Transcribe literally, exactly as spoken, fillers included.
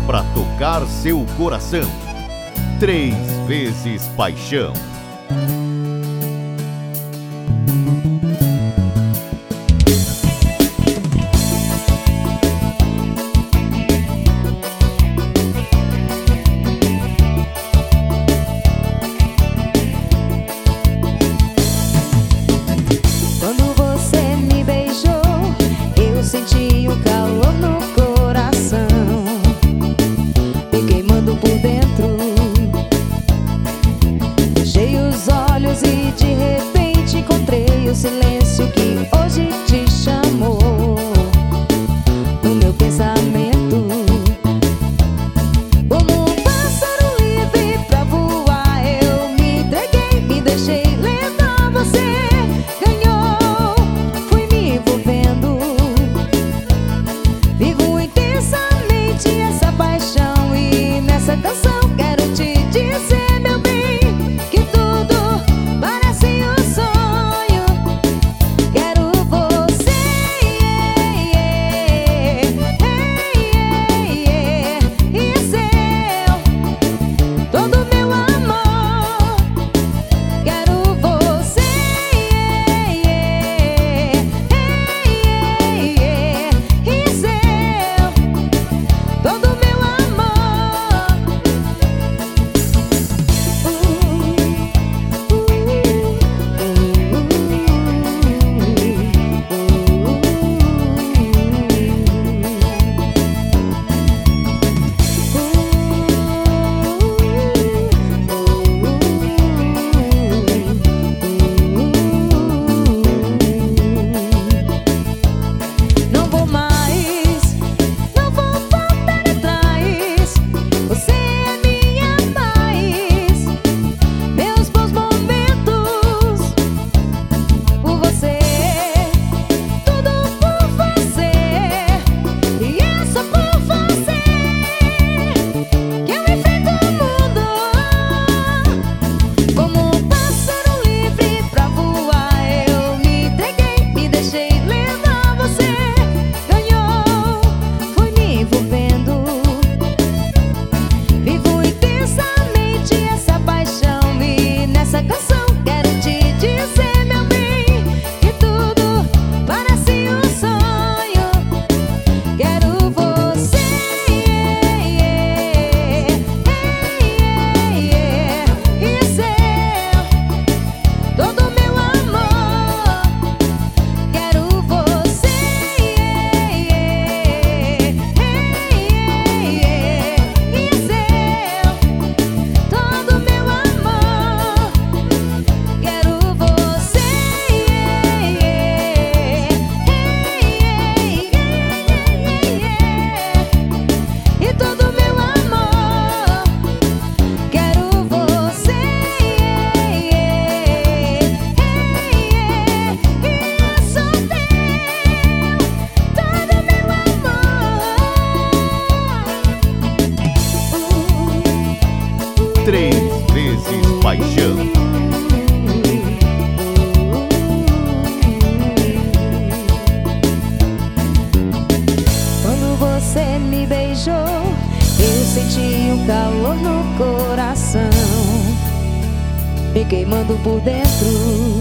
pra tocar seu coração. Três vezes paixão. Quando você me beijou, eu senti um calor no coração, me queimando por dentro. Fechei os olhos e de repente encontrei o silêncio que hoje te chamou no meu pensamento. Como um pássaro livre pra voar, eu me entreguei, me deixei levar. Você ganhou, fui me envolvendo. Vivo intensamente essa paixão e nessa canção quero te dizer, meu bem, que tudo parece um sonho. Quero você, e seu, todo meu amor. Quero você, e seu, todo meu amor. Não vou mais, não vou voltar atrás. Você é minha paz, meus bons momentos por você, tudo por você, e é só por você que eu enfrento o mundo. Como um pássaro livre pra voar, eu me entreguei, me deixei levar. Você ganhou, fui me envolvendo. Vivo intensamente essa paixão e nessa canção quero te dizer, meu bem, que tudo parece um sonho. Quero você, e seu, todo meu amor. Quero você, e seu, todo meu amor. Quero você, e todo meu amor. Quero você, e só teu, todo meu amor. Três vezes paixão. Quando você me beijou, eu senti um calor no coração, me queimando por dentro.